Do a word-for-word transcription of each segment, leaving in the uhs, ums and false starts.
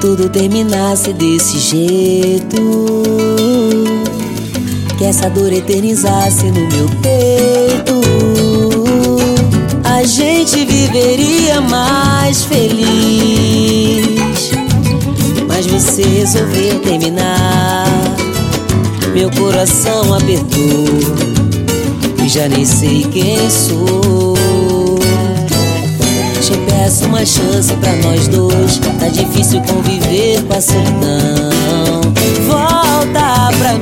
tudo terminasse desse jeito, que essa dor eternizasse no meu peito. A gente viveria mais feliz, mas você resolveu terminar. Meu coração apertou e já nem sei quem sou. Te peço uma chance pra nós dois, tá difícil conviver com a solidão. Volta pra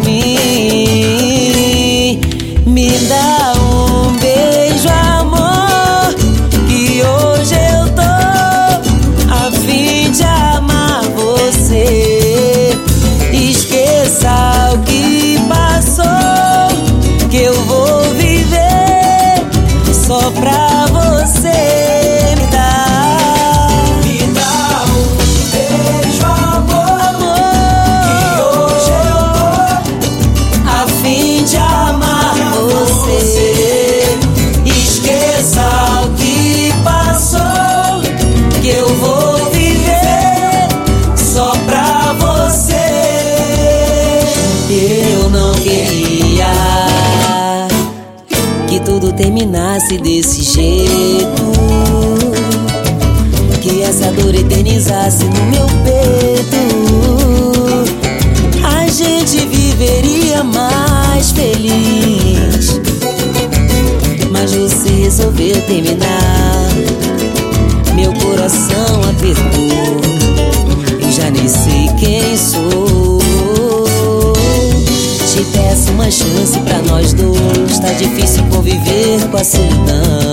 mim, me dá um beijo, amor, que hoje eu tô a fim de amar você. Esqueça o que passou, que eu vou viver só pra você. Eu não queria que tudo terminasse desse jeito, que essa dor eternizasse no meu peito. A gente viveria mais feliz, mas você resolveu terminar. Meu coração apertou e já nem sei quem sou. Te peço uma chance pra nós dois, tá difícil conviver com a solidão.